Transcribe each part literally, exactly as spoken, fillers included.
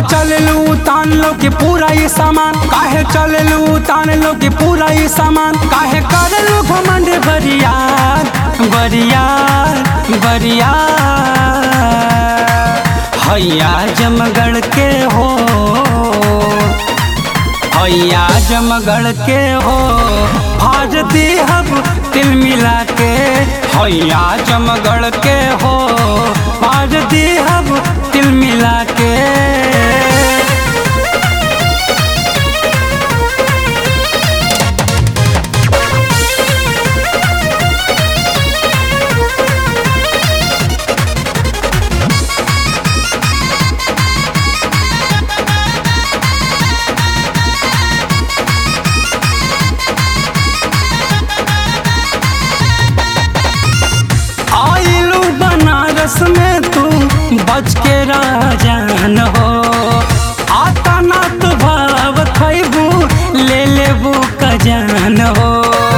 चले लू तान लो के पूरा ये सामान, काहे चले लू तान लो के पूरा ये सामान, काहे कर लो घमंड बरियार बरियार बरियार। हैया जमगढ़ के हो हैया जमगढ़ के हो भाज दी हब तिल मिला के, हैया जमगढ़ के हो भाज दी हब तिल मिला के। आइलू बनारस में तू बच के रह जान हो, आता ना तो भाव खैबू ले लेबू कजान हो।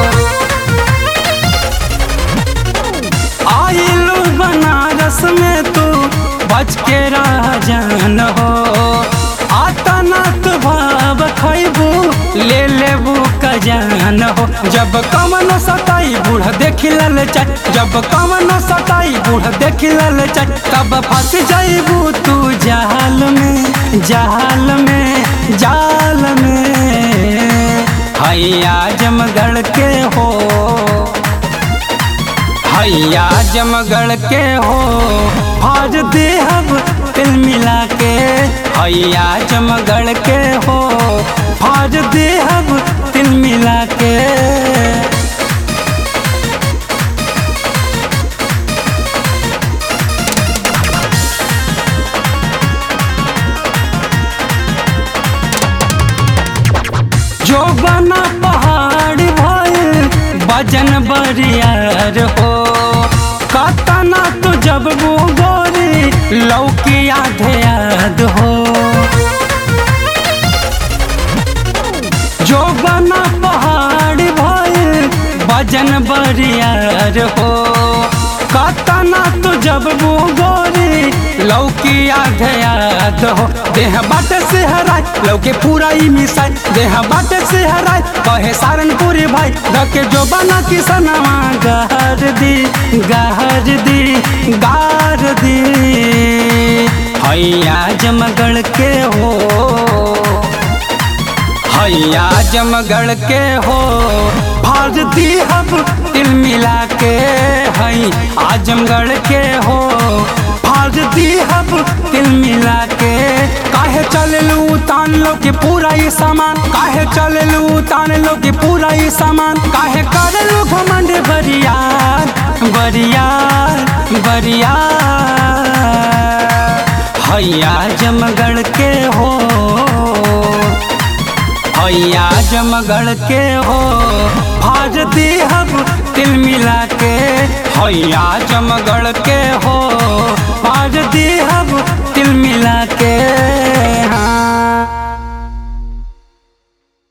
आइलू बनारस में तू बच के रह जान हो, आता ना तो भाव खैबू ले लेबू कजान हो। जब कमनो सताई बूढ़ देखी लल चट, जब कमनो सताई बूढ़ देखी लल चट, तब फंस जाइबू तू जाल में जाल में जाल में। हैया जमगढ़ के हो हैया जमगढ़ के हो भाज दे हब तिल मिला के, हैया जमगढ़ के हो भाज दे हब तिल मिला के। जो बना पहाड़ भइल बजन बरियार हो, कतना तो जब वो गोरी लौकी आधे याद हो। जो बना पहाड़ भइल बजन बरियार हो, कतना तो जब वो गोरी लौकी आधे याद हो। देह बाटे से हराय लौके पूरा ही मिसाई, देह बाटे से हराय कहे सारनपुरी भाई, रखे जो बना किसनवा गहर दी गहर दी गार दी। हैया जमगढ़ के हो हैया जमगढ़ के हो भाज दी हब तिल मिला के, हई आजमगढ़ के हो भाज दी हब तिल मिला के। काहे चले लू तान लो के पूरा ये सामान, काहे चले लू तान लो के पूरा ये सामान, काहे कर लो घमंड बरियार बरियार बरियार। हैया जमगढ़ के हो हैया जमगढ़ के हो भाज दी हब तिल मिला के, हैया जमगढ़ के हो भाज दी हब तिल मिला के।